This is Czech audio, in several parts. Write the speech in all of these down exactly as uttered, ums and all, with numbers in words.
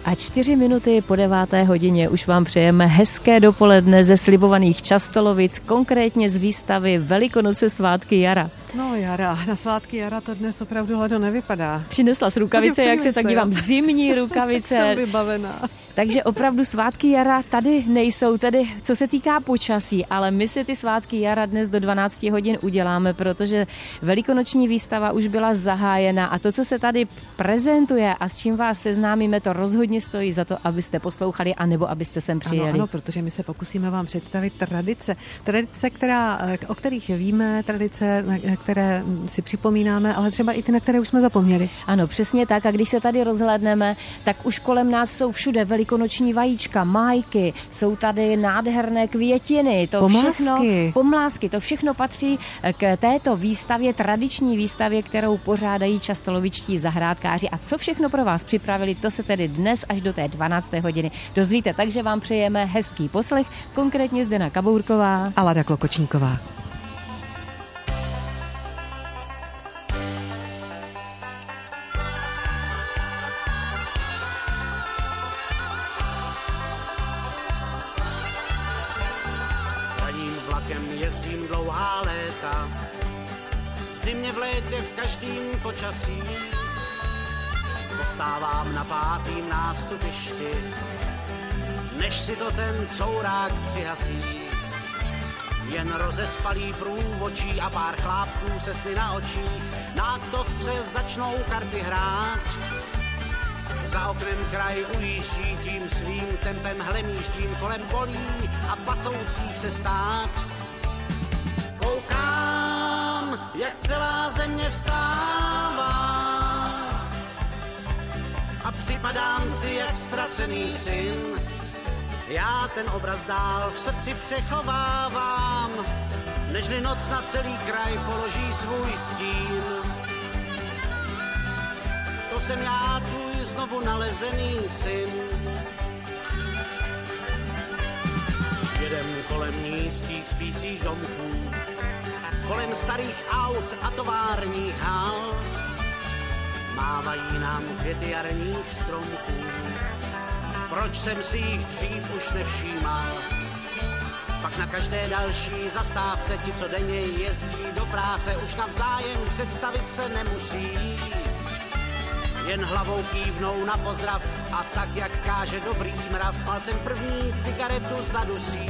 A čtyři minuty po deváté hodině už vám přejeme hezké dopoledne ze slibovaných Častolovic, konkrétně z výstavy Velikonoce svátky jara. No jara, na svátky jara to dnes opravdu Lado nevypadá. Přinesla z rukavice, jak se se, tak dívám, zimní rukavice. Jsem vybavená. Takže opravdu svátky jara tady nejsou, tedy co se týká počasí, ale my si ty svátky jara dnes do dvanácti hodin uděláme, protože velikonoční výstava už byla zahájena a to, co se tady prezentuje a s čím vás seznámíme, to rozhodně stojí za to, abyste poslouchali anebo abyste sem přijeli. Ano, ano, protože my se pokusíme vám představit tradice. Tradice, která, o kterých víme, tradice, které si připomínáme, ale třeba i ty, na které už jsme zapomněli. Ano, přesně tak. A když se tady rozhlédneme, tak už kolem nás jsou všude velikonoční vajíčka, májky, jsou tady nádherné květiny, to pomlásky. všechno, pomlásky, to všechno patří k této výstavě, tradiční výstavě, kterou pořádají častolovičtí zahrádkáři. A co všechno pro vás připravili, to se tedy dnes až do té dvanácté hodiny dozvíte. Takže vám přejeme hezký poslech, konkrétně Zdena Kabourková a Lada Klokočníková. Jezdím dlouhá léta, v zimě, v létě, v každým počasí. Postávám na pátým nástupišti, než si to ten courák přihasí. Jen rozespalý průvočí a pár chlápků se sny na očích, na aktovce začnou karty hrát. Za oknem kraj ujíždí, tím svým tempem hlemíždím kolem polí a pasoucích se stát. Koukám, jak celá země vstává a připadám si jak ztracený syn. Já ten obraz dál v srdci přechovávám, nežli noc na celý kraj položí svůj stín. To jsem já, tvůj znovu nalezený syn. Jedem kolem nízkých spících domků, kolem starých aut a továrních hal. Mávají nám květy jarních stromků, proč jsem si jich dřív už nevšímal. Pak na každé další zastávce ti, co denně jezdí do práce, už navzájem představit se nemusí. Jen hlavou kývnou na pozdrav a tak, jak káže dobrý mrav, palcem první cigaretu zadusí.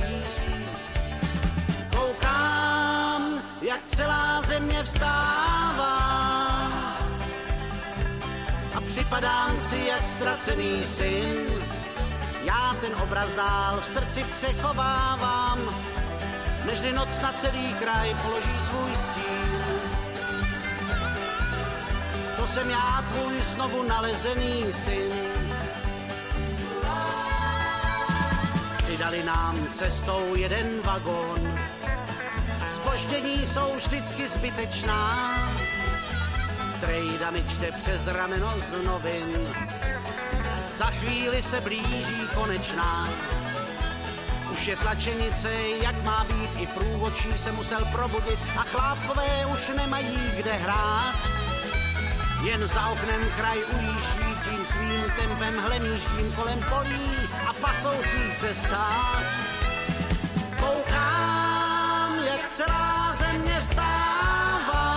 Koukám, jak celá země vstává a připadám si jak ztracený syn. Já ten obraz dál v srdci přechovávám, nežli noc na celý kraj položí svůj stín. To jsem já, tvůj znovu nalezený syn. Přidali nám cestou jeden vagón, zpoždění jsou vždycky zbytečná. Strejda mi čte přes rameno z novin, za chvíli se blíží konečná. Už je tlačenice, jak má být, i průvodčí se musel probudit a chlápkové už nemají kde hrát. Jen za oknem kraj ujíždí, tím svým tempem hlemíždím kolem polí a pasoucích se stát. Koukám, jak celá země vstává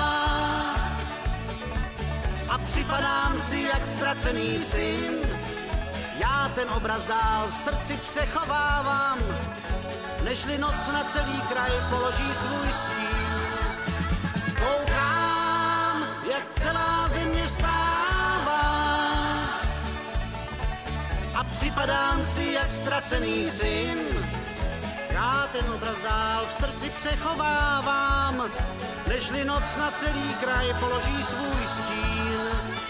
a připadám si jak ztracený syn. Já ten obraz dál v srdci přechovávám, nežli noc na celý kraj položí svůj stín. Koukám, jak celá země vstává a připadám si jak ztracený syn. Já ten obraz dál v srdci přechovávám, nežli noc na celý kraj položí svůj stín.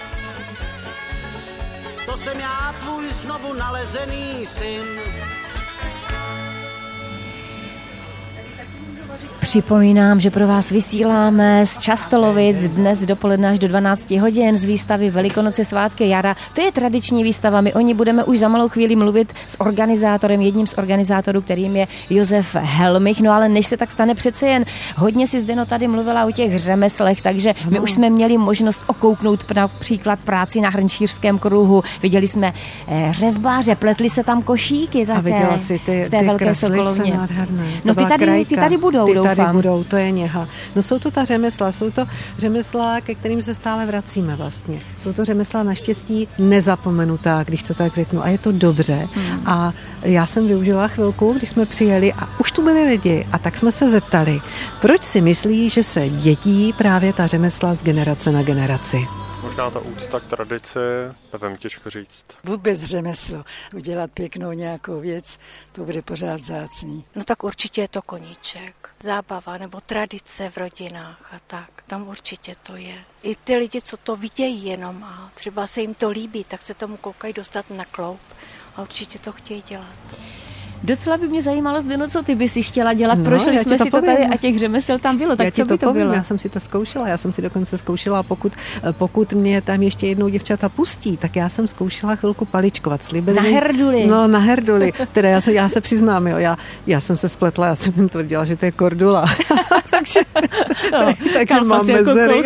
To jsem já, tvůj znovu nalezený syn. Připomínám, že pro vás vysíláme z Častolovic dnes dopoledne až do dvanácti hodin z výstavy Velikonoce svátky jara. To je tradiční výstava, my o ní budeme už za malou chvíli mluvit s organizátorem, jedním z organizátorů, kterým je Josef Helmich. No ale než se tak stane, přece jen hodně si Zdeno tady mluvila o těch řemeslech, takže my no. už jsme měli možnost okouknout například práci na hrnčířském kruhu. Viděli jsme eh, řezbáře, pletli se tam košíky také. A viděla si ty, v té ty velké Sokolovně. Nádherné. No ty tady, ty tady budou, ty doufám. Tady budou, to je něha. No jsou to ta řemesla, jsou to řemesla, ke kterým se stále vracíme vlastně. Jsou to řemesla naštěstí nezapomenutá, když to tak řeknu. A je to dobře. Hmm. A já jsem využila chvilku, když jsme přijeli a už tu byli lidi. A tak jsme se zeptali, proč si myslí, že se dětí právě ta řemesla z generace na generaci. Možná ta úcta k tradici, nevím, těžko říct. Vůbec řemeslo, udělat pěknou nějakou věc, to bude pořád vzácný. No tak určitě je to koníček, zábava nebo tradice v rodinách a tak. Tam určitě to je. I ty lidi, co to vidějí jenom a třeba se jim to líbí, tak se tomu koukají dostat na kloup a určitě to chtějí dělat. Docela by mě zajímalo, Zdeno, co ty by si chtěla dělat. No, Prošli jsme to si povím. to tady a těch řemesel tam bylo. Tak já co ti to by to povím, bylo? Já jsem si to zkoušela, já jsem si dokonce zkoušela, pokud, pokud mě tam ještě jednou děvčata pustí, tak já jsem zkoušela chvilku paličkovat. Slíbili na mi, herduli. No, na herduli. Teda já se, já se přiznám, jo, já, já jsem se spletla, já jsem jim tvrdila, že to je kordula. takže no, tak, takže mám jako mezery.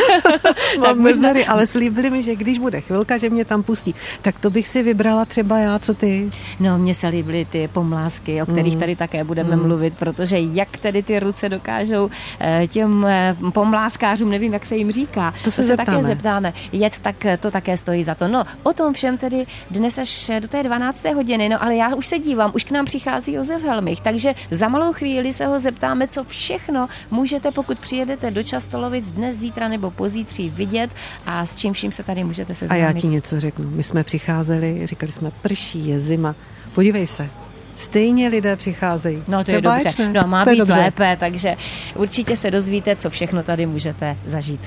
mám možná... mezery, ale slíbili mi, že když bude chvilka, že mě tam pustí, tak to bych si vybrala třeba já, co ty. No, mně se líbily ty pomlásky, o kterých tady také budeme mm. mluvit, protože jak tedy ty ruce dokážou těm pomláskářům, nevím, jak se jim říká, to se, to se také zeptáme. jet, tak to také stojí za to. No, o tom všem tedy dnes až do té dvanácté hodiny, no ale já už se dívám, už k nám přichází Josef Helmich, takže za malou chvíli se ho zeptáme, co všechno můžete, pokud přijedete do Častolovic dnes, zítra nebo pozítří vidět a s čím vším se tady můžete seznámit. A já ti něco řeknu. My jsme přicházeli, říkali jsme, prší, je zima. Podívej se. Stejně lidé přicházejí. No to je Třeba dobře. báječné. No má to být dobře. lépe, takže určitě se dozvíte, co všechno tady můžete zažít.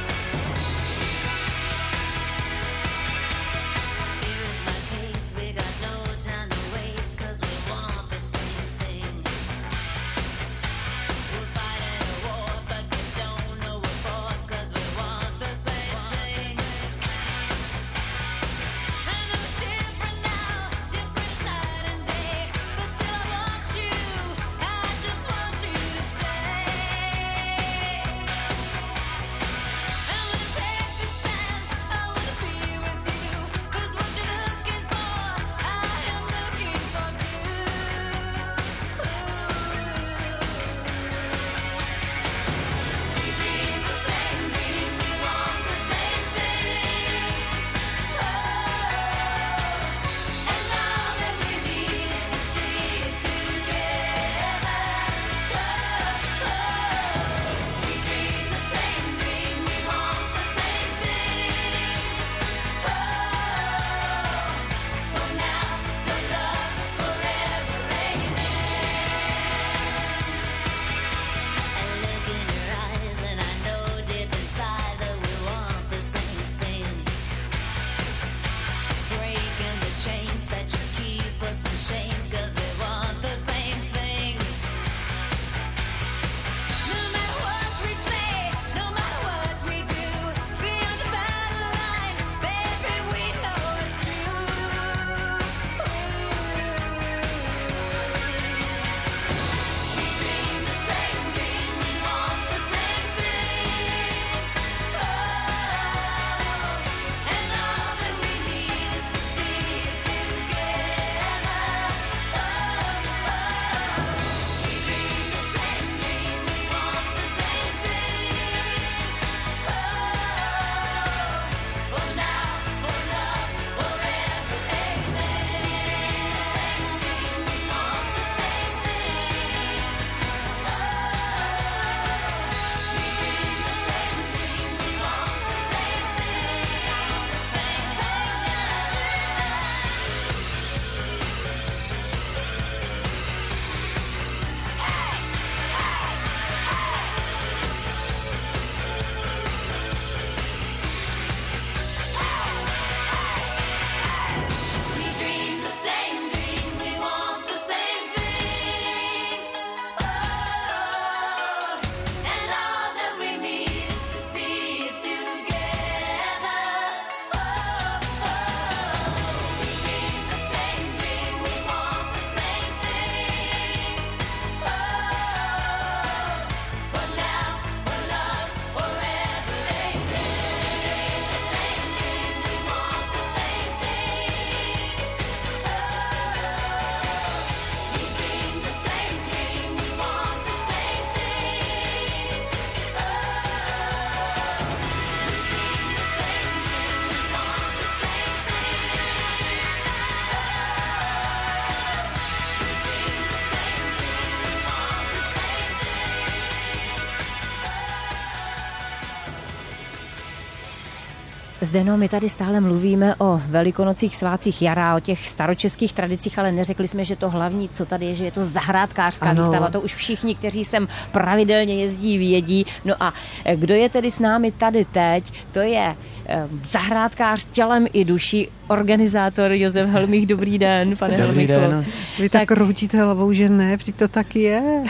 We got Zdeno, my tady stále mluvíme o velikonocích, svátcích jara, o těch staročeských tradicích, ale neřekli jsme, že to hlavní, co tady je, že je to zahrádkářská ano. výstava. To už všichni, kteří sem pravidelně jezdí, vědí. No a kdo je tedy s námi tady teď, to je zahrádkář tělem i duší, organizátor Josef Helmich. Dobrý den, pane Dobrý Helmichu. den. Vy tak, tak kroutíte hlavou, že ne, vždyť to tak je.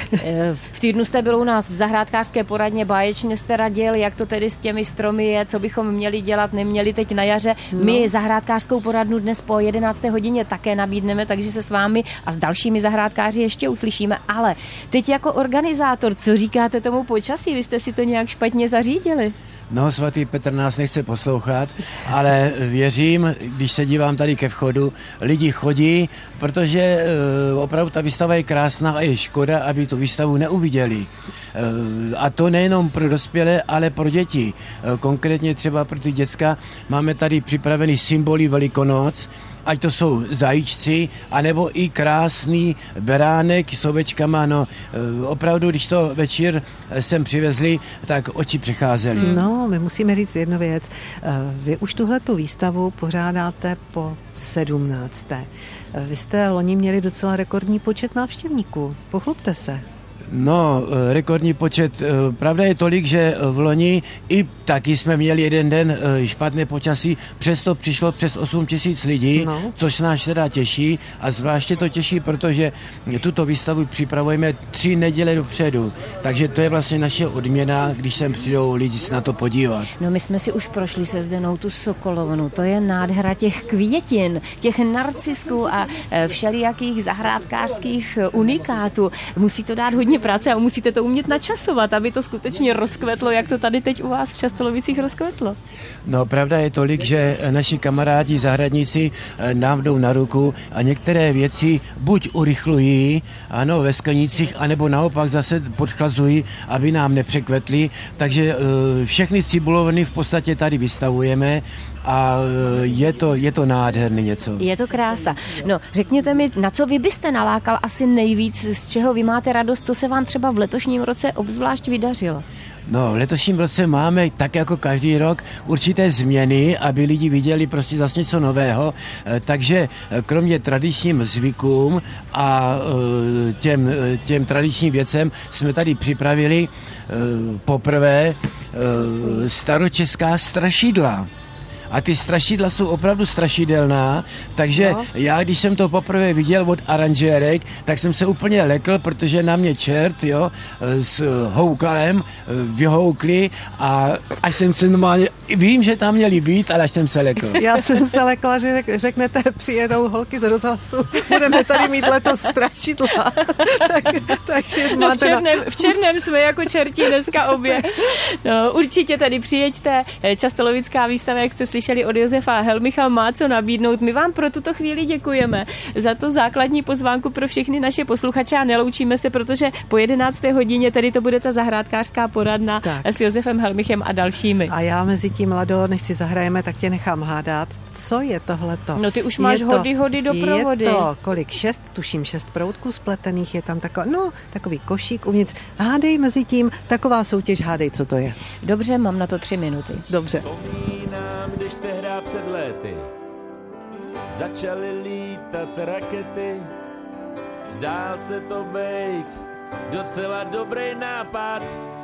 V týdnu jste byl u nás v zahrádkářské poradně, báječně jste radil, jak to tedy s těmi stromy je, co bychom měli dělat, neměli teď na jaře. No. My zahrádkářskou poradnu dnes po jedenácté hodině také nabídneme, takže se s vámi a s dalšími zahrádkáři ještě uslyšíme. Ale teď jako organizátor, co říkáte tomu počasí? Vy jste si to nějak špatně zařídili? No, svatý Petr nás nechce poslouchat, ale věřím, když se dívám tady ke vchodu, lidi chodí, protože e, opravdu ta výstava je krásná a je škoda, aby tu výstavu neuviděli. E, a to nejenom pro dospělé, ale pro děti. E, konkrétně třeba pro ty děcka máme tady připravený symboly Velikonoc, ať to jsou zajíčci, anebo i krásný beránek s ovečkama. No, opravdu, když to večer sem přivezli, tak oči přecházely. No, my musíme říct jednu věc. Vy už tuhletu výstavu pořádáte po sedmnácté. Vy jste loni měli docela rekordní počet návštěvníků. Pochlubte se. No, rekordní počet. Pravda je tolik, že v loni i taky jsme měli jeden den špatné počasí, přesto přišlo přes osm tisíc lidí, no. Což nás teda těší a zvláště to těší, protože tuto výstavu připravujeme tři neděle dopředu, takže to je vlastně naše odměna, když sem přijdou lidi se na to podívat. No, my jsme si už prošli se Zdenou tu Sokolovnu, to je nádhera těch květin, těch narcisků a všelijakých zahrádkářských unikátů. Musí to dát hodně práce a musíte to umět načasovat, aby to skutečně rozkvetlo, jak to tady teď u vás v Častolovicích rozkvetlo. No, pravda je tolik, že naši kamarádi zahradníci nám jdou na ruku a některé věci buď urychlují, ano, ve sklenicích, anebo naopak zase podchlazují, aby nám nepřekvetly. Takže všechny cibulovny v podstatě tady vystavujeme a je to, je to nádherný něco. Je to krása. No, řekněte mi, na co vy byste nalákal asi nejvíc, z čeho vy máte radost, co se vám třeba v letošním roce obzvlášť vydařilo? No, v letošním roce máme, tak jako každý rok, určité změny, aby lidi viděli prostě zase něco nového, takže kromě tradičním zvykům a těm, těm tradičním věcem jsme tady připravili poprvé staročeská strašidla. A ty strašidla jsou opravdu strašidelná, takže no. Já, když jsem to poprvé viděl od aranžérek, tak jsem se úplně lekl, protože na mě čert, jo, s houkalem vyhoukli a až jsem se normálně, vím, že tam měli být, ale až jsem se lekl. Já jsem se lekla, že řeknete, přijedou holky z rozhlasu, budeme tady mít letos strašidla. tak, takže no, v, černém, v černém jsme jako čertí dneska obě. No, určitě tady přijeďte, Častolovická výstava, jak jste slyšeli od Josefa Helmicha, má co nabídnout. My vám pro tuto chvíli děkujeme za to základní pozvánku pro všechny naše posluchače a neloučíme se, protože po jedenácté hodině tady to bude ta zahrádkářská poradna tak. S Josefem Helmichem a dalšími. A já mezi tím, Lado, než si zahrajeme, tak tě nechám hádat. Co je tohleto? No ty už máš je hody, to, hody do provody. Je to kolik? Šest, tuším šest proutků spletených, je tam takový, no, takový košík uvnitř. Hádej mezi tím, taková soutěž, hádej, co to je. Dobře, mám na to tři minuty. Dobře. Vzpomínám, když tehdy před léty začaly lítat rakety, zdál se to bejt docela dobrý nápad.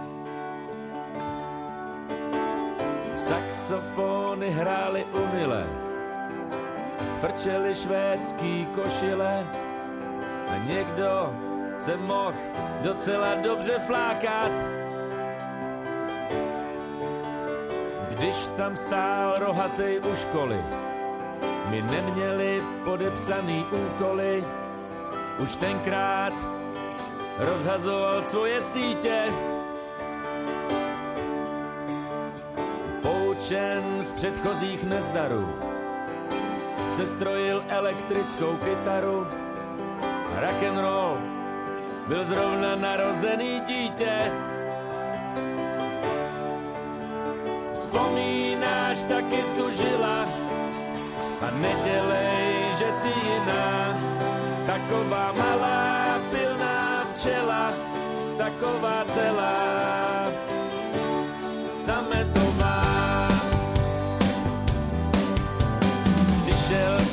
Saxofony hrály umile, frčely švédský košile a někdo se mohl docela dobře flákat. Když tam stál rohatej u školy, my neměli podepsaný úkoly, už tenkrát rozhazoval svoje sítě. Poučen z předchozích nezdarů, sestrojil elektrickou kytaru, rock'n'roll byl zrovna narozený dítě. Vzpomínáš, taky stužila a nedělej, že jsi jiná, taková malá pilná včela, taková celá sametová.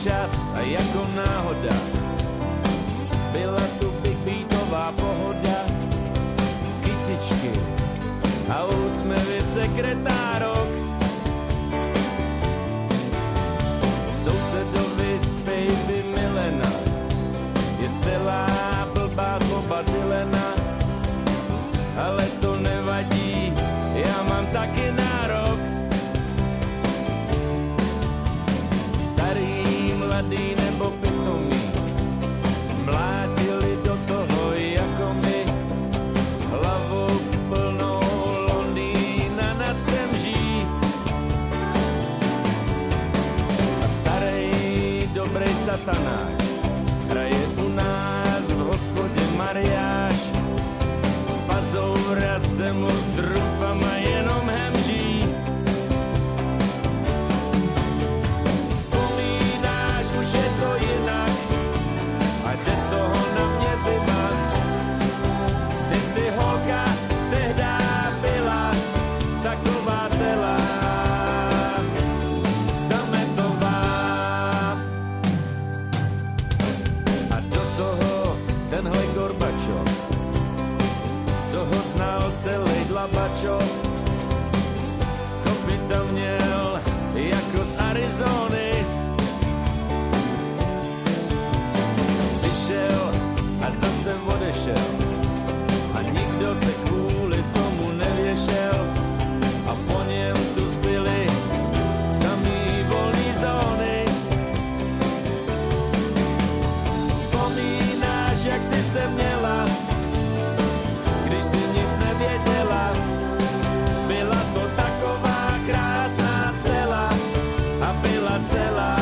čas a jako náhoda. Byla tu Big Beatová pohoda, kytičky a úsměvy sekretárok. Sousedovic baby Milena je celá blbá tloba Dylena, ale to nevadí, já mám taky nárok. Starý, mladý nebo pitomý, mlátili do toho jako my, hlavou plnou Londýna nad Temží. A starý, dobrý satanáš hraje u nás v hospodě mariáš. Pazoura se mu trufama jenom hemží. Vzpomínáš, už je to jinak a jde z toho na mě zima. Ty si holka tehdá byla taková celá sametová. A do toho tenhle Gorbačov, co ho znal celý Dlabačov, kopyta měl jako z Arizony. Přišel a zase odešel a nikdo se kvůli tomu nevěšel a po něm tu zbyly samý volný zóny. Vzpomínáš, jak jsi se měla, když jsi nic nevěděla, byla to taková krásná celá a byla celá.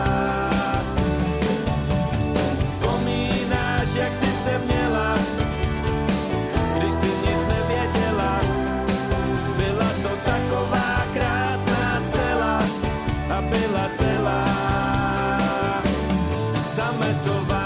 Vzpomínáš, jak jsi se měla, když jsi nic nevěděla, byla to taková krásná celá a byla celá sametová.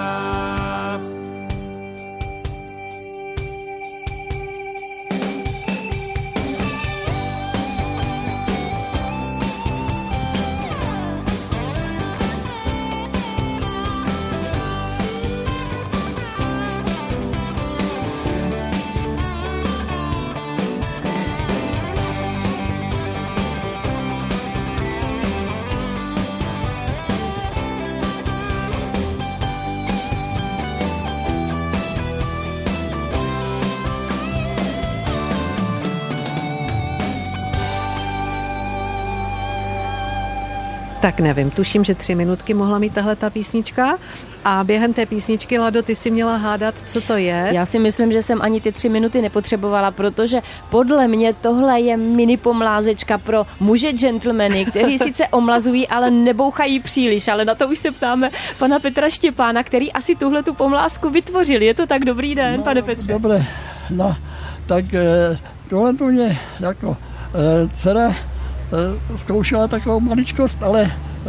Tak nevím, tuším, že tři minutky mohla mít tahle ta písnička a během té písničky, Lado, ty si měla hádat, co to je. Já si myslím, že jsem ani ty tři minuty nepotřebovala, protože podle mě tohle je mini pomlázečka pro muže gentlemany, kteří sice omlazují, ale nebouchají příliš, ale na to už se ptáme pana Petra Štěpána, který asi tuhle tu pomlázku vytvořil. Je to tak? Dobrý den, no, pane Petře. Dobré, no, tak tohle to mě jako dcera zkoušela takovou maličkost, ale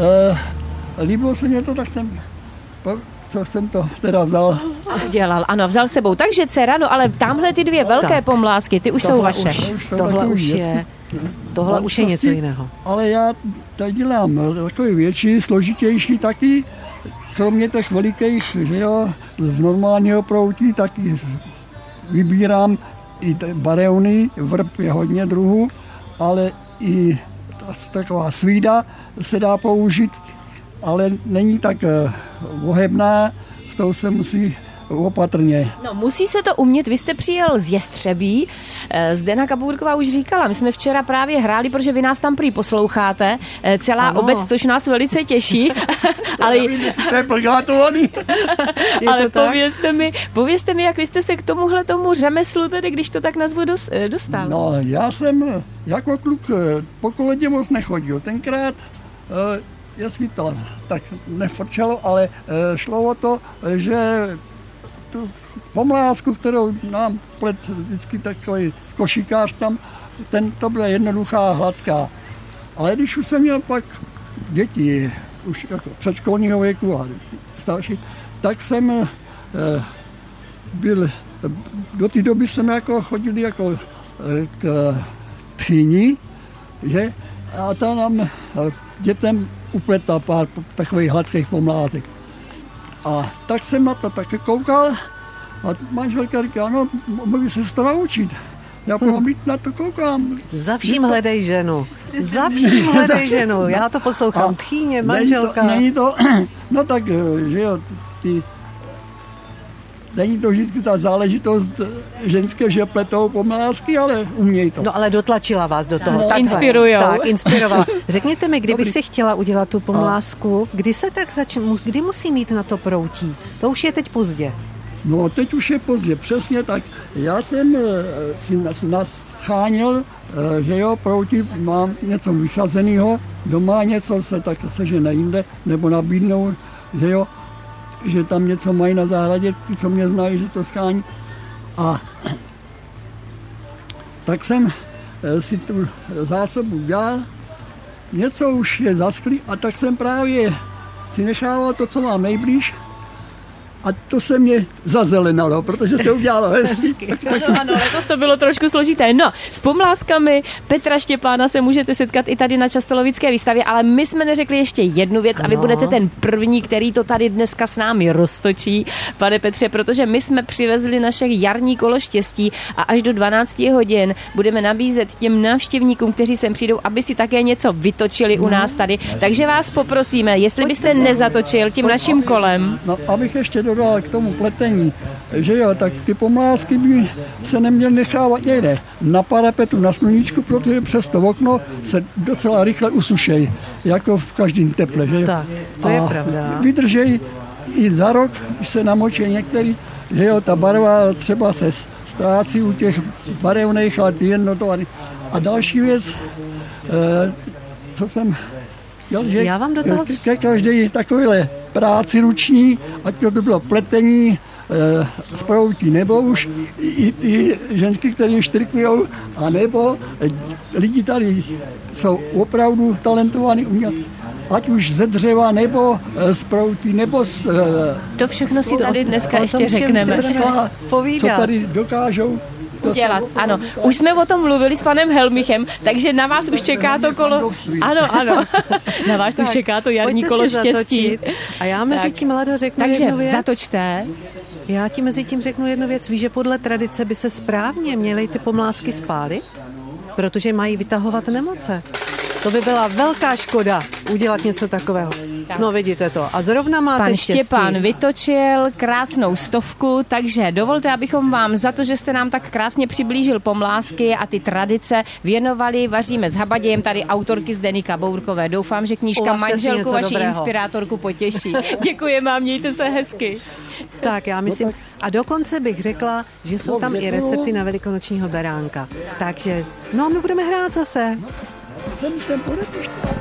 uh, líbilo se mě to, tak jsem, co jsem to teda vzal. Udělal, ano, vzal sebou. Takže dcera, no ale tamhle ty dvě velké tak. pomlázky, ty už tohle jsou vaše. Už, tohle už je, tohle už je něco jiného. Ale já tady dělám takový větší, složitější taky, kromě těch velikých, že jo, z normálního proutí, taky vybírám i barevný, vrb je hodně druhů, ale i taková svída se dá použít, ale není tak ohebná, s tou se musí opatrně. No, musí se to umět. Vy jste přijel z Jestřebí. Zdena Kapourková už říkala, my jsme včera právě hráli, protože vy nás tam prý posloucháte. Celá ano. obec, což nás velice těší. ale já vím, jestli to je plagátovaný. ale povězte mi, povězte mi, jak vy jste se k tomuhle tomu řemeslu, tedy, když to tak nazvu, dostal. No, já jsem jako kluk po koledě moc nechodil. Tenkrát jestli to tak nefrčelo, ale šlo o to, že tu pomlázku, kterou nám plet vždycky takový košíkář tam, ten, to byla jednoduchá, hladká. Ale když už jsem měl pak děti, už jako předškolního věku a starší, tak jsem eh, byl, do té doby jsem jako chodil jako eh, k tchýni, že? A ta nám dětem upletla pár takových hladkých pomlázek. A tak jsem na to také koukal a manželka říká, no, můžu se to naučit. Já hmm. na to koukám. Za vším hledej ženu. Za vším hledej ženu. Já to poslouchám. Tchýně, manželka. Není to, není to, no tak, že jo, ty, není to vždycky ta záležitost ženské, že pletou pomlázky, ale umějí to. No ale dotlačila vás do toho. No, inspirujou. Tak, inspirovala. Řekněte mi, kdybych si chtěla udělat tu pomlázku, kdy se tak začne, kdy musí mít na to proutí? To už je teď pozdě. No teď už je pozdě, přesně tak. Já jsem si naschánil, že jo, proutí, mám něco vysazeného, doma něco se tak sežene jinde, nebo nabídnou, že jo, že tam něco mají na zahradě, ty, co mě znají, že to schání. A tak jsem si tu zásobu dělal, něco už je zaschlý a tak jsem právě si nechával to, co mám nejblíž, a to se mě zazelenalo, protože se udělalo hezky. Ano, ano, letos to bylo trošku složité. No, s pomlázkami Petra Štěpána se můžete setkat i tady na Častolovické výstavě, ale my jsme neřekli ještě jednu věc ano. A vy budete ten první, který to tady dneska s námi roztočí, pane Petře, protože my jsme přivezli naše jarní kolo štěstí a až do dvanácti hodin budeme nabízet těm návštěvníkům, kteří sem přijdou, aby si také něco vytočili no. u nás tady. Takže vás poprosíme, jestli byste Pojďte nezatočil tím Pojďte naším kolem. No, abych ještě dodal k tomu pletení, že jo, tak ty pomlázky by se neměly nechávat někde na parapetu, na sluníčku, protože přes to okno se docela rychle usušejí, jako v každém teple, že jo. Tak, to je a pravda. Vydržejí i za rok, když se namočí některý, že jo, ta barva třeba se ztrácí u těch barevných, ale ty jednotovary. A další věc, co jsem že Já vám do toho... ke každé takovéhle práci ruční, ať to bylo pletení, e, sproutí, nebo už i ty ženské, které štrikujou, a nebo lidi tady jsou opravdu talentovaní umělci. Ať už ze dřeva, nebo z proutí, nebo z... To všechno si tady dneska ještě řekneme. Skla, co tady dokážou udělat. Ano, už jsme o tom mluvili s panem Helmichem, takže na vás už čeká to kolo... Ano, ano. Na vás už čeká to jarní kolo štěstí. A já mezi tím, Lado, řeknu takže jednu věc. zatočte. Já ti mezi tím řeknu jednu věc. Víš, že podle tradice by se správně měly ty pomlázky spálit, protože mají vytahovat nemoce. To by byla velká škoda udělat něco takového. Tak. No vidíte to. A zrovna máte Pan štěstí. Štěpán vytočil krásnou stovku, takže dovolte, abychom vám za to, že jste nám tak krásně přiblížil pomlázky a ty tradice věnovali. Vaříme s habadějem tady autorky Zdeníka Bourkové. Doufám, že knížka Uvažte manželku vaši dobrého. Inspirátorku potěší. Děkujeme a mějte se hezky. Tak já myslím, a dokonce bych řekla, že jsou tam i recepty na velikonočního beránka. Takže, no my budeme hrát zase. Jsem se podepištěl.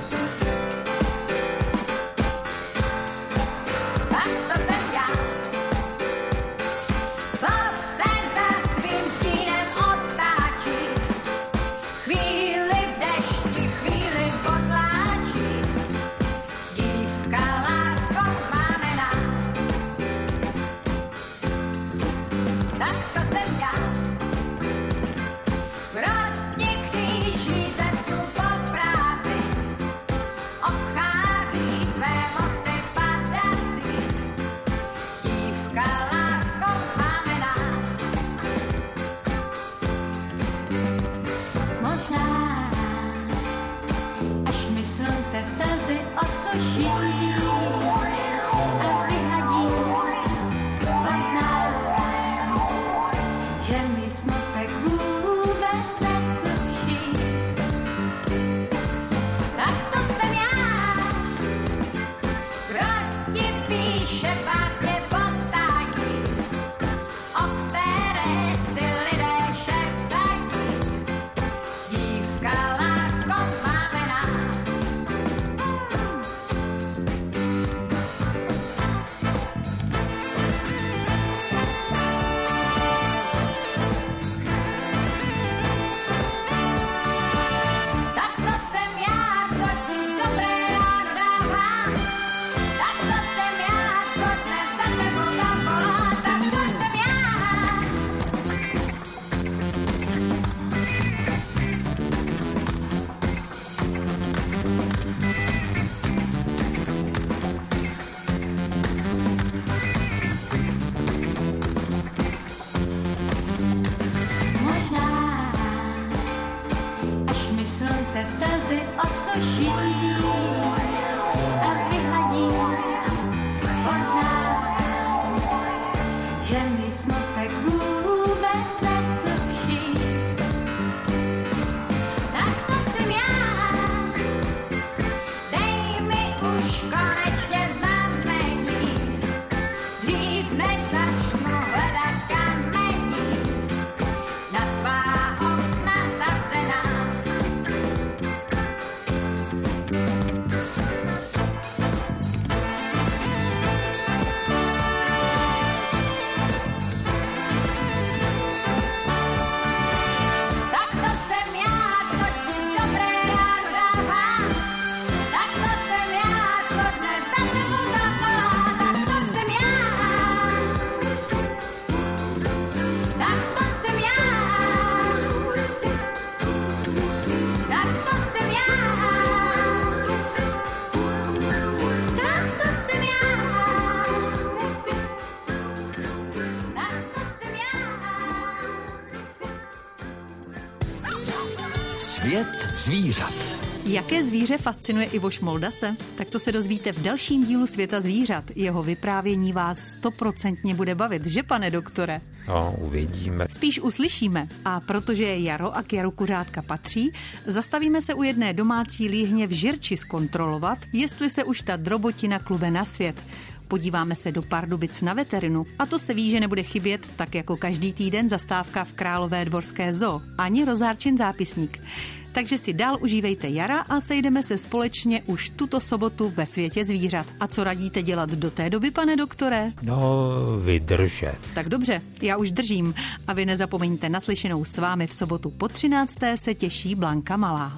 Svět zvířat. Jaké zvíře fascinuje Ivo Šmoldase? Tak to se dozvíte v dalším dílu Světa zvířat. Jeho vyprávění vás stoprocentně bude bavit, že pane doktore? No, uvidíme. Spíš uslyšíme. A protože je jaro a k jaru kuřátka patří, zastavíme se u jedné domácí líhně v Žirči zkontrolovat, jestli se už ta drobotina klube na svět. Podíváme se do Pardubic na veterinu a to se ví, že nebude chybět tak jako každý týden zastávka v Králové dvorské zoo, ani rozárčin zápisník. Takže si dál užívejte jara a sejdeme se společně už tuto sobotu ve Světě zvířat. A co radíte dělat do té doby, pane doktore? No, vydržet. Tak dobře, já už držím. A vy nezapomeňte, naslyšenou s vámi v sobotu po třinácté se těší Blanka Malá.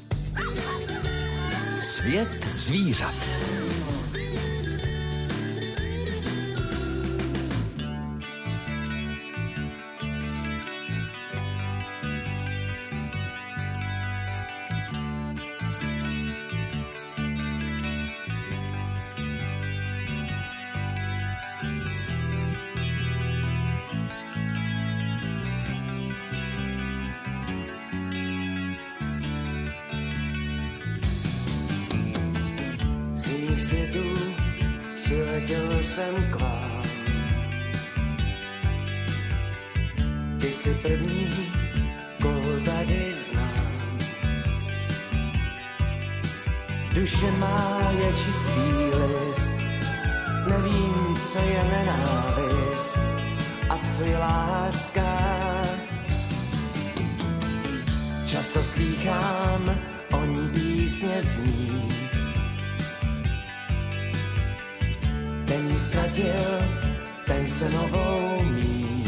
Svět zvířat. Světu přiletěl jsem k vám. Ty jsi první, koho tady znám. Duše má je čistý list, nevím, co je nenávist a co je láska. Často slýchám o ní písně znít. Ten ji ztratil, ten chce novou mít.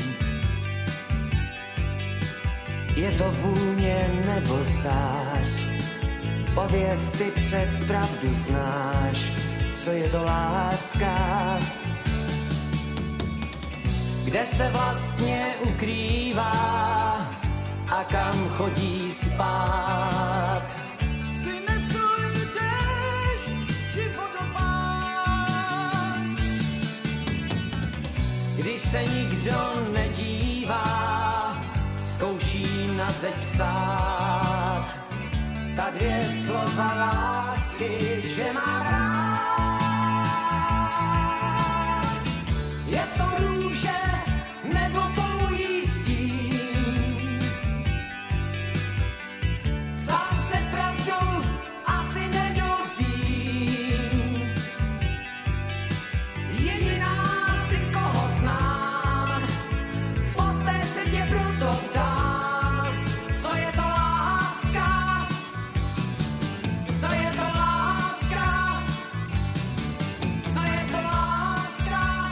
Je to vůně nebo zář, pověz ty přec pravdu znáš, co je to láska. Kde se vlastně ukrývá a kam chodí spát. Když se nikdo nedívá, zkouším na zeď psát ta dvě slova lásky, že mám rád. Je to růže nebo pouhý stín, sám se pravdou asi nedovím. Jediná znám, posté se tě proto ptám, co je to láska, co je to láska, co je to láska,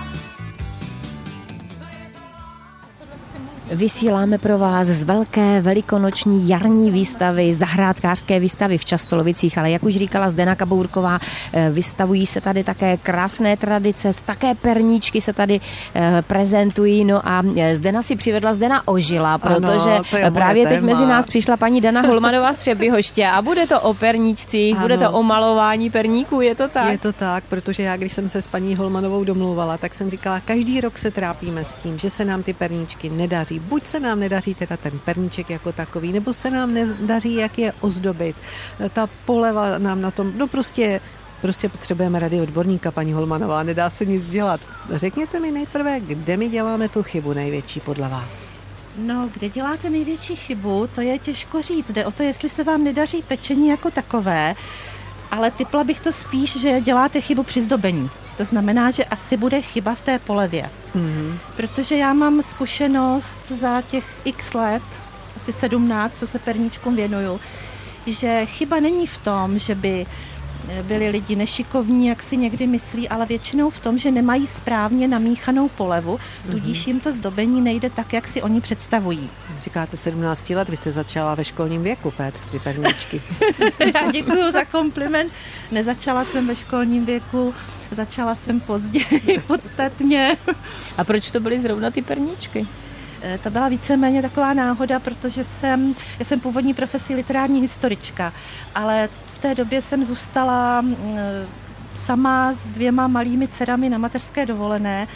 co je to láska. Vysíláme pro vás z velké velikonoční jarní výstavy, zahrádkářské výstavy v Častolovicích, ale jak už říkala Zdena Kabourková, vystavují se tady také krásné tradice, také perníčky se tady prezentují, no a Zdena si přivedla, Zdena ožila, protože ano, právě teď téma. Mezi nás přišla paní Dana Holmanová z Třebyhoště a bude to o perníčcích, ano. Bude to o malování perníků, je to tak? Je to tak, protože já, když jsem se s paní Holmanovou domluvala, tak jsem říkala, každý rok se trápíme s tím, že se nám ty perníčky nedaří. Buď se nám nedaří teda ten perníček jako takový, nebo se nám nedaří, jak je ozdobit. Ta poleva nám na tom, no prostě, prostě potřebujeme rady odborníka, paní Holmanová, nedá se nic dělat. Řekněte mi nejprve, kde my děláme tu chybu největší podle vás? No, kde děláte největší chybu, to je těžko říct. Jde o to, jestli se vám nedaří pečení jako takové, ale tipla bych to spíš, že děláte chybu při zdobení. To znamená, že asi bude chyba v té polevě. Mm-hmm. Protože já mám zkušenost za těch x let, asi sedmnáct, co se perníčkům věnuju, že chyba není v tom, že by byli lidi nešikovní, jak si někdy myslí, ale většinou v tom, že nemají správně namíchanou polevu, tudíž jim to zdobení nejde tak, jak si oni představují. Říkáte sedmnáct let, vy jste začala ve školním věku péct ty perníčky. Já děkuju za kompliment. Nezačala jsem ve školním věku, začala jsem později podstatně. A proč to byly zrovna ty perníčky? To byla víceméně taková náhoda, protože jsem, já jsem původní profesí literární historička, ale v té době jsem zůstala sama s dvěma malými dcerami na mateřské dovolené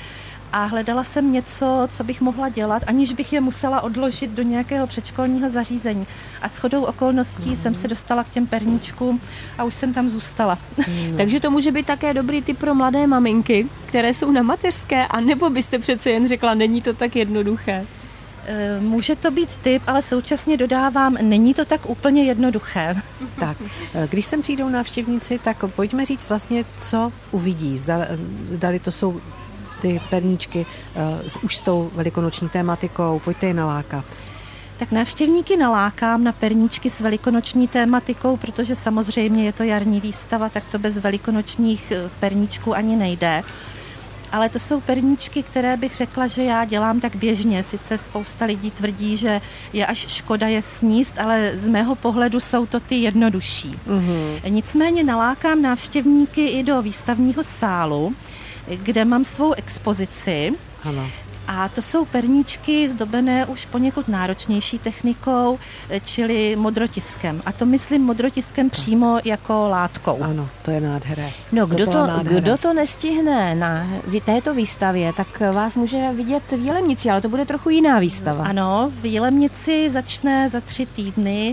a hledala jsem něco, co bych mohla dělat, aniž bych je musela odložit do nějakého předškolního zařízení. A shodou okolností mm. jsem se dostala k těm perníčkům a už jsem tam zůstala. Mm. Takže to může být také dobrý tip pro mladé maminky, které jsou na mateřské, anebo byste přece jen řekla, není to tak jednoduché? Může to být tip, ale současně dodávám, není to tak úplně jednoduché. Tak, když sem přijdou návštěvníci, tak pojďme říct vlastně, co uvidí. Zda, zdali to jsou ty perníčky uh, už s tou velikonoční tématikou, pojďte je nalákat. Tak návštěvníky nalákám na perníčky s velikonoční tématikou, protože samozřejmě je to jarní výstava, tak to bez velikonočních perníčků ani nejde. Ale to jsou perníčky, které bych řekla, že já dělám tak běžně. Sice spousta lidí tvrdí, že je až škoda je sníst, ale z mého pohledu jsou to ty jednodušší. Mm-hmm. Nicméně nalákám návštěvníky i do výstavního sálu, kde mám svou expozici. Ano. A to jsou perníčky zdobené už poněkud náročnější technikou, čili modrotiskem. A to myslím modrotiskem přímo jako látkou. Ano, to je nádhera. No, kdo to, kdo to nestihne na této výstavě, tak vás může vidět v Jilemnici, ale to bude trochu jiná výstava. Ano, v Jilemnici začne za tři týdny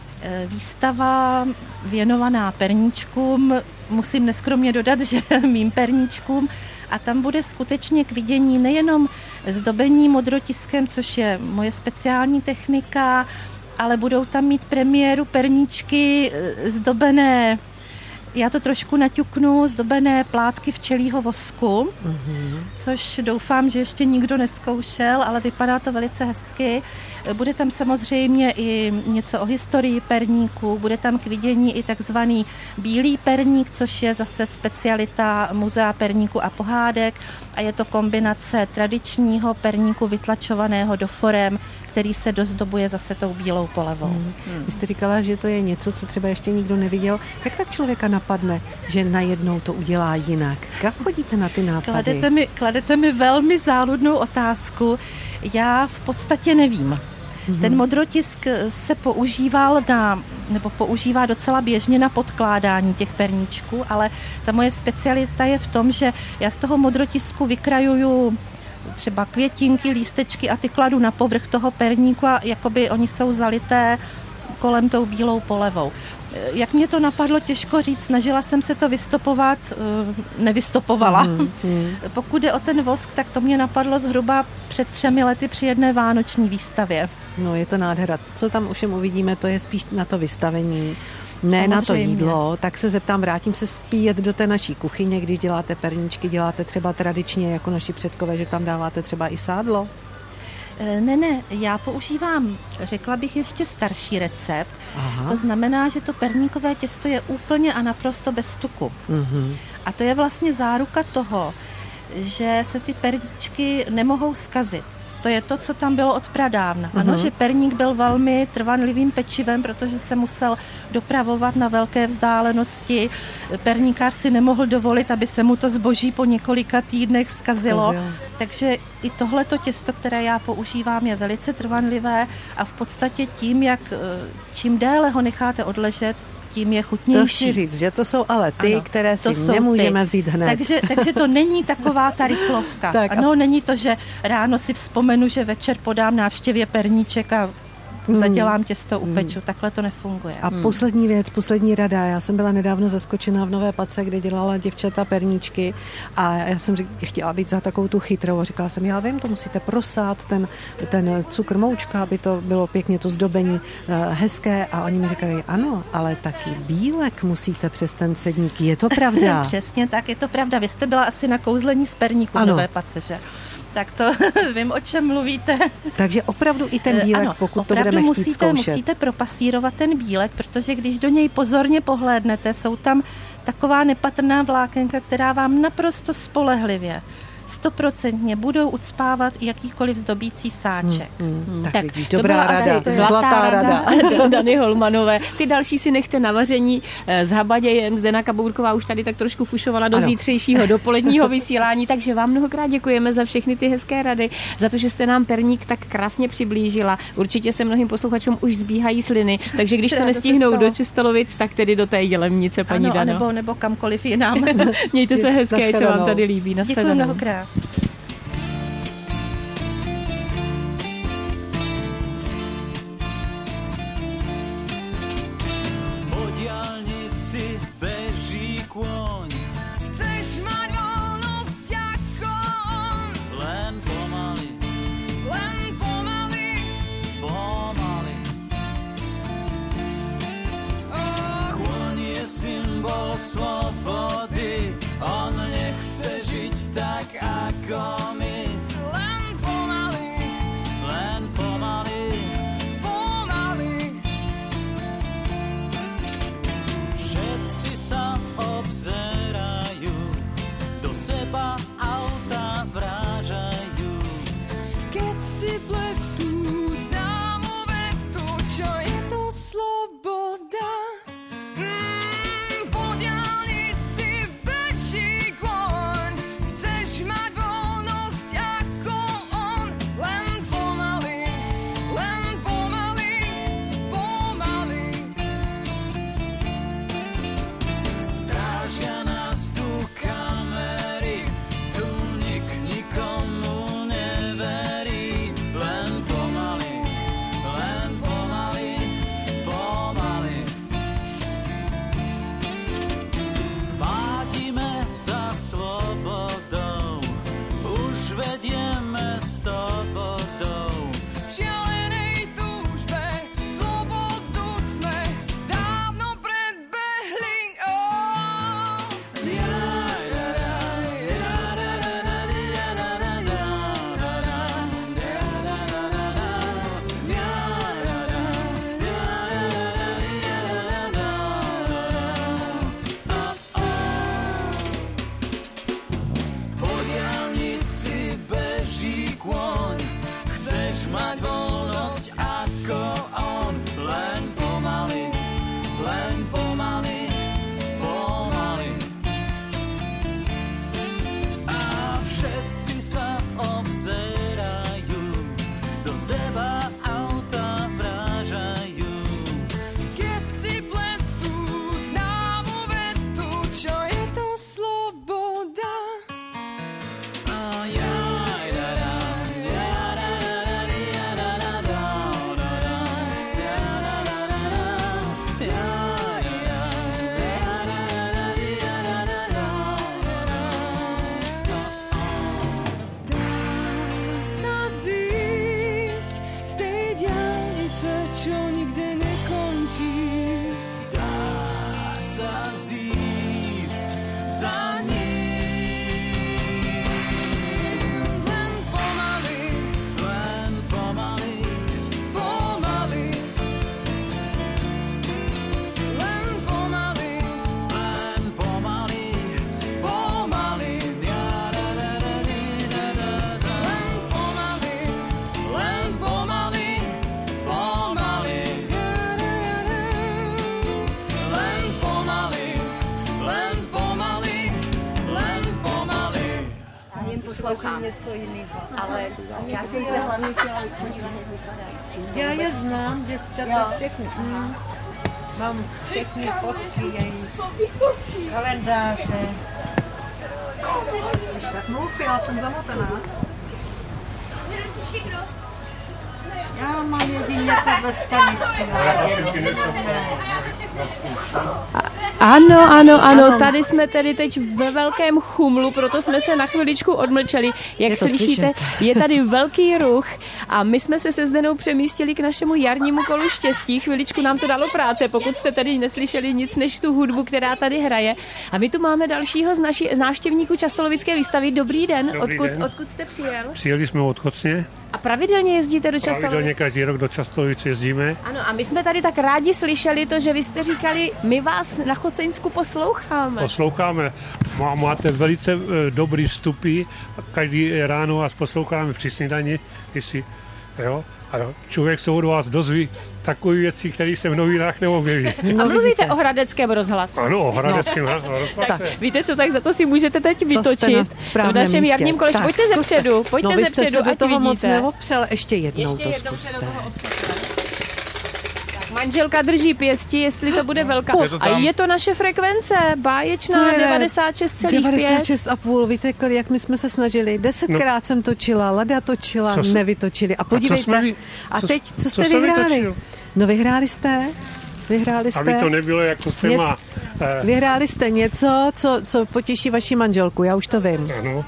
výstava věnovaná perníčkům. Musím neskromně dodat, že mým perníčkům. A tam bude skutečně k vidění nejenom zdobení modrotiskem, což je moje speciální technika, ale budou tam mít premiéru perníčky zdobené, já to trošku naťuknu, zdobené plátky včelího vosku, mm-hmm. což doufám, že ještě nikdo nezkoušel, ale vypadá to velice hezky. Bude tam samozřejmě i něco o historii perníku, bude tam k vidění i takzvaný bílý perník, což je zase specialita Muzea perníku a pohádek a je to kombinace tradičního perníku vytlačovaného do forem, který se dozdobuje zase tou bílou polevou. Hmm. Hmm. Vy jste říkala, že to je něco, co třeba ještě nikdo neviděl. Jak tak člověka napadne, že najednou to udělá jinak? Jak chodíte na ty nápady? Kladete mi, kladete mi velmi záludnou otázku. Já v podstatě nevím. Mm-hmm. Ten modrotisk se používal na, nebo používá docela běžně na podkládání těch perníčků, ale ta moje specialita je v tom, že já z toho modrotisku vykrajuju třeba květinky, lístečky a ty kladu na povrch toho perníku a jakoby oni jsou zalité kolem tou bílou polevou. Jak mě to napadlo, těžko říct, snažila jsem se to vystopovat, nevystopovala. Mm, mm. Pokud jde o ten vosk, tak to mě napadlo zhruba před třemi lety při jedné vánoční výstavě. No, je to nádhera. Co tam ovšem uvidíme, to je spíš na to vystavení, ne samozřejmě na to jídlo. Tak se zeptám, vrátím se zpět do té naší kuchyně, když děláte perníčky, děláte třeba tradičně jako naši předkové, že tam dáváte třeba i sádlo? Ne, ne, já používám, řekla bych, ještě starší recept. Aha. To znamená, že to perníkové těsto je úplně a naprosto bez tuku. Mm-hmm. A to je vlastně záruka toho, že se ty perníčky nemohou zkazit. To je to, co tam bylo od pradávna. Ano, uh-huh. že perník byl velmi trvanlivým pečivem, protože se musel dopravovat na velké vzdálenosti. Perníkář si nemohl dovolit, aby se mu to zboží po několika týdnech zkazilo. Zkazil. Takže i tohleto těsto, které já používám, je velice trvanlivé a v podstatě tím, jak čím déle ho necháte odležet, tím je chutnější. To chci říct, že to jsou ale ty, ano, které si nemůžeme ty. vzít hned. Takže, takže to není taková ta rychlovka. Tak ano, a... není to, že ráno si vzpomenu, že večer podám návštěvě perníček a hmm. zadělám těsto, upeču. Hmm. Takhle to nefunguje. A hmm. poslední věc, poslední rada. Já jsem byla nedávno zaskočená v Nové Pace, kde dělala děvčata perníčky a já jsem chtěla být za takovou tu chytrou. Říkala jsem, já vím, to musíte prosát, ten, ten cukr moučka, aby to bylo pěkně to zdobení uh, hezké a oni mi říkali, ano, ale taky bílek musíte přes ten cedník. Je to pravda? Přesně tak, je to pravda. Vy jste byla asi na kouzlení z perníku v Nové Pace, že? Tak to vím, o čem mluvíte. Takže opravdu i ten bílek, ano, pokud to budeme chtít musíte, zkoušet. musíte propasírovat ten bílek, protože když do něj pozorně pohlédnete, jsou tam taková nepatrná vlákenka, která vám naprosto spolehlivě stoprocentně budou ucpávat jakýkoliv zdobící sáček. Hmm, hmm. Hmm. Tak, tak vidíš, dobrá rada, zlatá rada. rada. Dany Holmanové. Ty další si nechte na vaření s habadějem. Zdena Kabourková už tady tak trošku fušovala do ano. zítřejšího dopoledního vysílání, takže vám mnohokrát děkujeme za všechny ty hezké rady, za to, že jste nám perník tak krásně přiblížila. Určitě se mnohým posluchačům už zbíhají sliny, takže když to nestihnou do Čistolovic, tak tedy do té Jilemnice, paní ano, Dano. Nebo, nebo kamkoliv jinam. Mějte se hezké, co vám tady líbí. Děkuji mnohokrát. ako my. Len pomaly, len pomaly, pomaly. Všetci sa obzerajú, do seba auta vrážajú. Keď si pletú známu vetu, čo je to sloboda. Mm, po diaľnici beží kôň, chceš mať voľnosť ako on. Len pomaly, len pomaly, pomaly. Strážia nás tu kamery, tu nik nikomu neverí. Len pomaly, len pomaly, pomaly. Pádime za slobodou, už vedieme sto bodov. V šialenej túžbe slobodu sme dávno predbehli. Oh. Ja, ja, ja, ja, ra, ra, ra, ja, ra, ra, ja, ra, ra, ja, ra, ra, ra, ra. Ja, ra, ra, ja, ra, ra, ra, ja, ra, ra, ra, ra. Oh, oh. Po diaľnici beží kôň, chceš mať voľnosť ako on. Len pomaly, len pomaly, pomaly. A všetci sa obzerajú, do seba auta vrážajú. Keď si pletú známu vetu, čo je to sloboda. A ja, ja, ja, ja, ra, ra, ra, ja, ra, ra, ra, ra, ra, ja, ra, ra, ra, ra, ja, ja, ja, ja, ra, ra, ra, ja, ra, ra, ra, ra. Dá sa zísť z tej diaľnice, čo nikde nekončí. Dá sa zísť za ním. Len pomaly, len pomaly, pomaly. Len pomaly, len pomaly, pomaly. Ja, ra, ra, ra, di, da, da, da. Len pomaly, len pomaly, pomaly. Ja, ra, ra, ra. Len pomaly, len pomaly, len pomaly. Já jim poslouchám něco jiného, ale já jsem se hlavně chtěla podívat, jak vypadají. Já je znám, že tady všechny. Mm. Mám všechny fotky, její kalendáře. Už tak mluví, já jsem zamotaná. Já mám jedině takhle stanici. Ano, ano, ano, tady jsme tedy teď ve velkém chumlu, proto jsme se na chviličku odmlčeli. Jak Je to slyšíte, slyšet. je tady velký ruch a my jsme se se Zdenou přemístili k našemu jarnímu kolu štěstí. Chviličku nám to dalo práce, pokud jste tady neslyšeli nic než tu hudbu, která tady hraje. A my tu máme dalšího z naší z návštěvníků Častolovické výstavy. Dobrý den, Dobrý odkud, den. odkud jste přijel? Přijeli jsme od Chocně. A pravidelně jezdíte do Častolovic? Pravidelně každý rok do Častolovic jezdíme. Ano, a my jsme tady tak rádi slyšeli to, že vy jste říkali, my vás na Choceňsku posloucháme. Posloucháme. Má, máte velice e, dobrý vstupy. Každý ráno vás posloucháme při snídani. Jestli, jo? A člověk se od vás dozví takové věci, které se v novinách neobjeví. A mluvíte o hradeckém rozhlase. Ano, o hradeckém no. rozhlase. Tak, víte co, tak za to si můžete teď vytočit v našem místě. jarním kolečku. Pojďte zkuste. zepředu, pojďte no, vy jste zepředu, se do ať toho moc vidíte. neopřel, ještě jednou Ještě to jednou zkuste. se do toho opřete. Tak, manželka drží pěsti, jestli to bude velká. Je to A je to naše frekvence, báječná devadesát šest celá pět. devadesát šest a půl, víte, jak my jsme se snažili. Desetkrát no. jsem točila, Lada točila, Co nevytočili. A podívejte, a, vy, a co, teď, co co jste jste vyhráli? vytočil? No vyhráli jste, vyhráli jste. Aby to nebylo jako s téma. Něco, vyhráli jste něco, co, co potěší vaši manželku, já už to vím. Ano.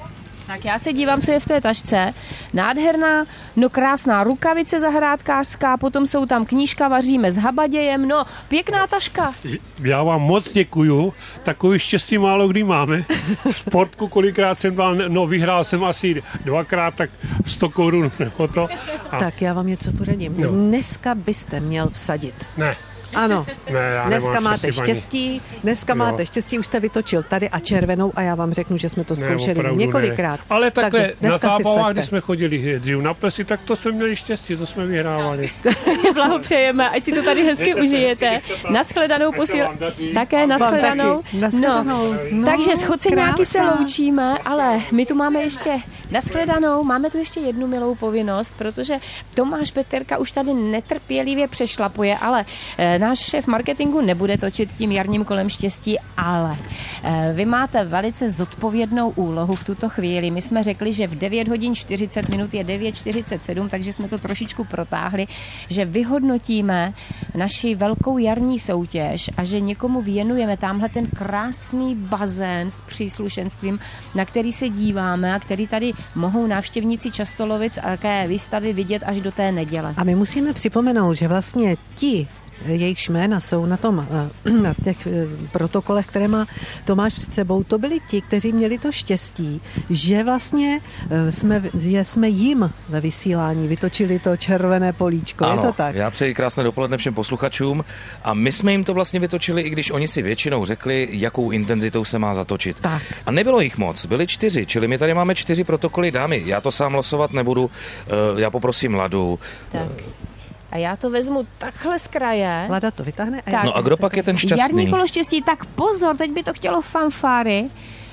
Tak já se dívám, co je v té tašce. Nádherná, no krásná rukavice zahrádkářská, potom jsou tam knížka Vaříme s habadějem, no pěkná taška. Já vám moc děkuju, takový štěstí málo kdy máme. Sportku kolikrát jsem dal, no vyhrál jsem asi dvakrát, tak sto korun nebo to. A... Tak já vám něco poradím. No. Dneska byste měl vsadit. Ne. Ano, ne, já dneska máte štěstí, štěstí, dneska jo. máte štěstí, už jste vytočil tady a červenou a já vám řeknu, že jsme to zkoušeli ne, několikrát. Ne. Ale takhle na zábavách, když vsaďte. jsme chodili dřív na plesy, tak to jsme měli štěstí, to jsme vyhrávali. Takže blahopřejeme, ať si to tady hezky užijete. Naschledanou posíl... Také naschledanou. Naschledanou. No. Takže s chodceňáky se loučíme, ale my tu máme ještě naschledanou, máme tu ještě jednu milou povinnost, protože Tomáš Peterka už tady netrpělivě přešlapuje, ale náš šéf marketingu nebude točit tím jarním kolem štěstí, ale vy máte velice zodpovědnou úlohu v tuto chvíli. My jsme řekli, že v devět hodin čtyřicet minut je devět čtyřicet sedm, takže jsme to trošičku protáhli, že vyhodnotíme naši velkou jarní soutěž a že někomu věnujeme tamhle ten krásný bazén s příslušenstvím, na který se díváme a který tady mohou návštěvníci Častolovic a také výstavy vidět až do té neděle. A my musíme připomenout, že vlastně ti, jejich jména jsou na tom, na těch protokolech, které má Tomáš před sebou, to byli ti, kteří měli to štěstí, že vlastně jsme, že jsme jim ve vysílání vytočili to červené políčko. Ano, je to tak? Já přeji krásné dopoledne všem posluchačům a my jsme jim to vlastně vytočili, i když oni si většinou řekli, jakou intenzitou se má zatočit. Tak. A nebylo jich moc, byli čtyři, čili my tady máme čtyři protokoly dámy. Já to sám losovat nebudu, já poprosím Ladu. Tak. A já to vezmu takhle z kraje. Lada to vytáhne. Tak. No a kdo pak je ten šťastný? Jarní kolo štěstí, tak pozor, teď by to chtělo fanfáry.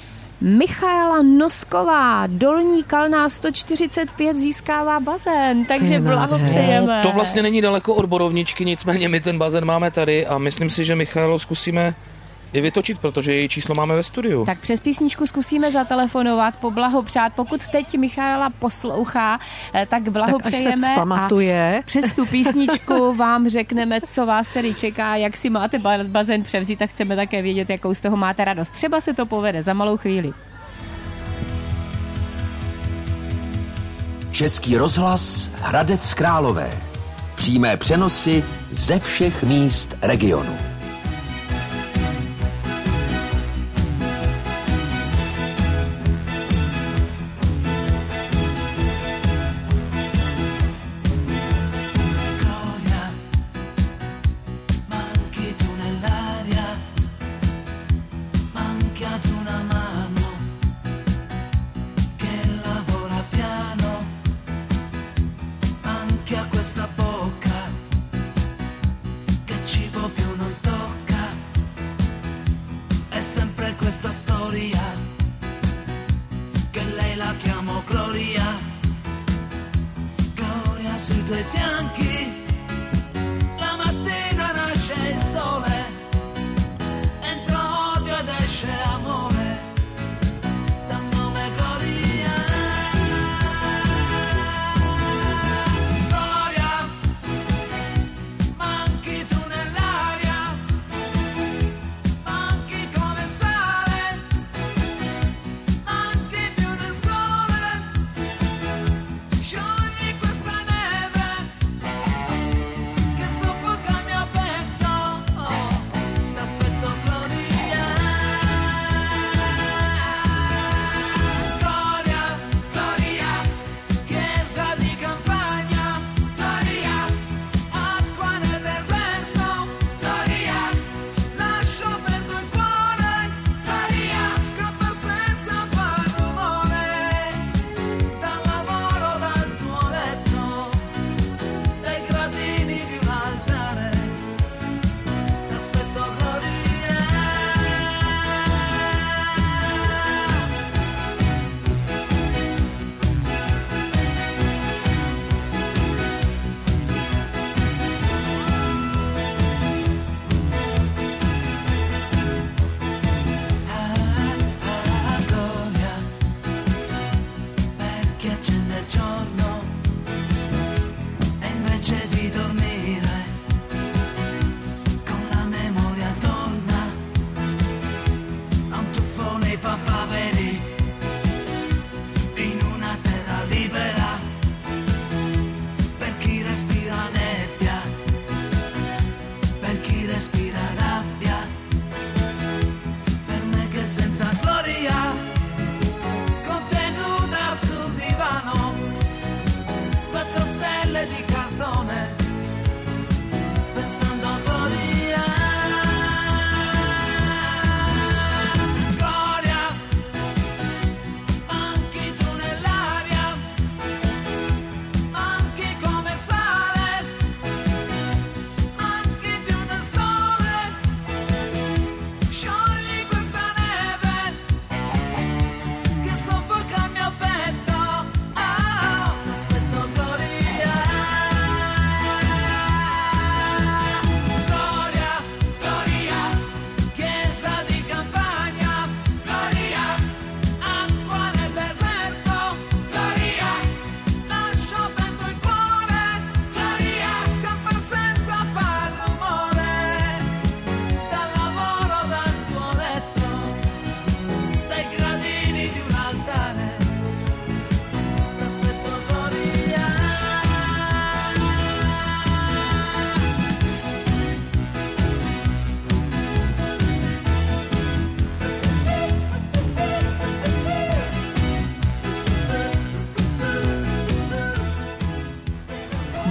Michaela Nosková, Dolní Kalná sto čtyřicet pět získává bazén, takže blahopřejeme. To vlastně není daleko od Borovničky, nicméně my ten bazén máme tady a myslím si, že Michaelo zkusíme je vytočit, protože její číslo máme ve studiu. Tak přes písničku zkusíme zatelefonovat, poblahopřát. Pokud teď Michaela poslouchá, tak blahopřejeme. Tak až se vzpamatuje. A přes tu písničku vám řekneme, co vás tedy čeká, jak si máte bazén převzít, tak chceme také vědět, jakou z toho máte radost. Třeba se to povede za malou chvíli. Český rozhlas Hradec Králové. Přímé přenosy ze všech míst regionu.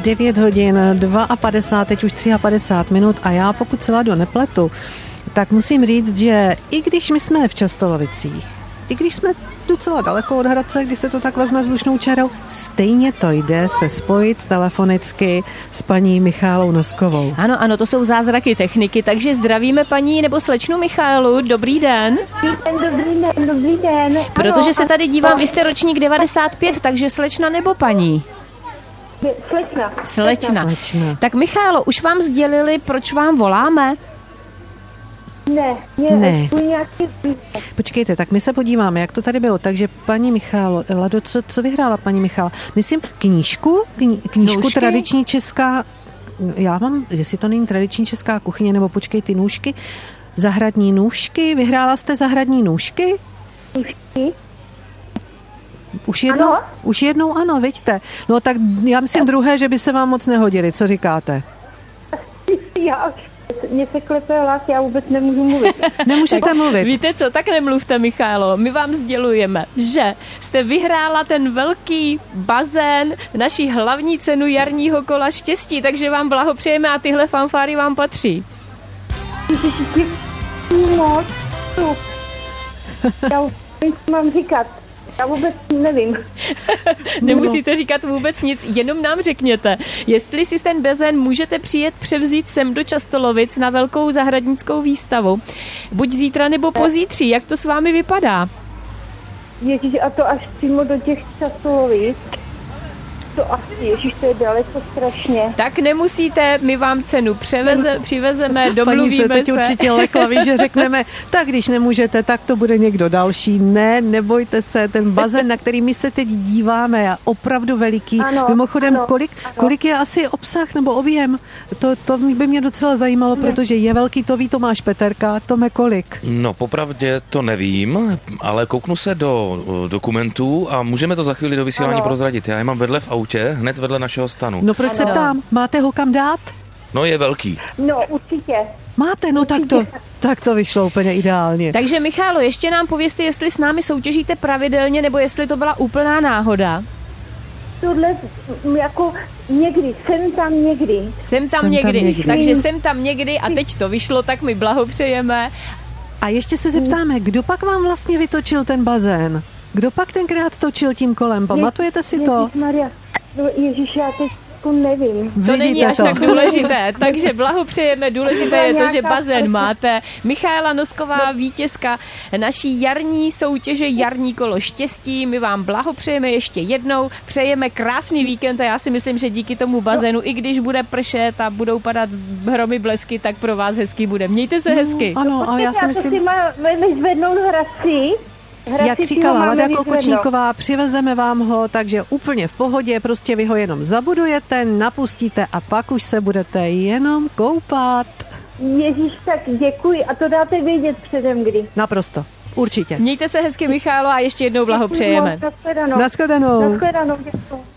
devět hodin padesát dva, teď už padesát tři minut a já pokud se Lado nepletu, tak musím říct, že i když my jsme v Častolovicích, i když jsme docela daleko od Hradce, když se to tak vezme vzdušnou čarou, stejně to jde se spojit telefonicky s paní Michálou Noskovou. Ano, ano, to jsou zázraky techniky, takže zdravíme paní nebo slečnu Michálu, dobrý den. Dobrý den, dobrý den. Protože se tady dívám, vy jste ročník devadesát pět, takže slečna nebo paní? Slečna. Slečna. Slečna. Tak Michálo, už vám sdělili, proč vám voláme? Ne, ne. Nějaký... Počkejte, tak my se podíváme, jak to tady bylo. Takže paní Michálo, Lado, co, co vyhrála paní Michála? Myslím knížku, kni, knížku Nůžky? Tradiční česká, já mám, jestli to není tradiční česká kuchyně, nebo počkej, ty nůžky, zahradní nůžky, vyhrála jste zahradní nůžky? Nůžky? Už jednou, ano? Už jednou ano, vidíte. No tak já myslím druhé, že by se vám moc nehodili, co říkáte? Já Mně se klepe hlas, já vůbec nemůžu mluvit. Nemůžete mluvit. Víte co, tak nemluvte, Michálo. My vám sdělujeme, že jste vyhrála ten velký bazén, naší hlavní cenu jarního kola štěstí, takže vám blahopřejeme a tyhle fanfáry vám patří. Moc. Já nic mám říkat. Já vůbec nevím. Nemusíte říkat vůbec nic, jenom nám řekněte, jestli si ten bazén můžete přijet převzít sem do Častolovic na velkou zahradnickou výstavu. Buď zítra nebo pozítří, jak to s vámi vypadá? Ježíš, a to až přímo do těch Častolovic? To asi, ježíš, to je daleko strašně. Tak nemusíte, my vám cenu převeze, přivezeme, domluvíme se. Paní se teď určitě lekla, víš, že řekneme, tak když nemůžete, tak to bude někdo další. Ne, nebojte se, ten bazén, na který my se teď díváme, je opravdu veliký. Ano, Mimochodem, ano, kolik, ano. kolik je asi obsah nebo objem? To, to by mě docela zajímalo, ne. protože je velký, to ví Tomáš Peterka. Tome, kolik? No, popravdě to nevím, ale kouknu se do dokumentů a můžeme to za chvíli do vysílání ano. prozradit. Já je mám vedle v autě, hned vedle našeho stanu. No proč ano. se ptám? Máte ho kam dát? No je velký. No určitě. Máte, no tak to, tak to vyšlo úplně ideálně. Takže Michálo, ještě nám povězte, jestli s námi soutěžíte pravidelně, nebo jestli to byla úplná náhoda. Tohle jako někdy, jsem tam někdy. Jsem tam, jsem někdy. tam někdy, takže jsem tam někdy a teď to vyšlo, tak my blahopřejeme. A ještě se zeptáme, kdo pak vám vlastně vytočil ten bazén? Kdo pak tenkrát točil tím kolem? Pamatujete si to? Ježišmarja, no Ježíš, já teď nevím. To Vidíte není až to. tak důležité, takže blahopřejeme. Důležité je to, že bazén máte. Michála Nosková, vítězka naší jarní soutěže Jarní kolo štěstí. My vám blahopřejeme ještě jednou. Přejeme krásný víkend a já si myslím, že díky tomu bazénu, i když bude pršet a budou padat hromy blesky, tak pro vás hezky bude. Mějte se hezky. No, ano, a já si myslím... Si máme zvednout Hradci. Hradci, jak říkala Lada Klokočníková, přivezeme vám ho, takže úplně v pohodě, prostě vy ho jenom zabudujete, napustíte a pak už se budete jenom koupat. Ježíš, tak děkuji a to dáte vědět předem kdy. Naprosto, určitě. Mějte se hezky, Michálo, a ještě jednou blahopřejeme. Nashledanou. Nashledanou. Nashledanou, děkuji.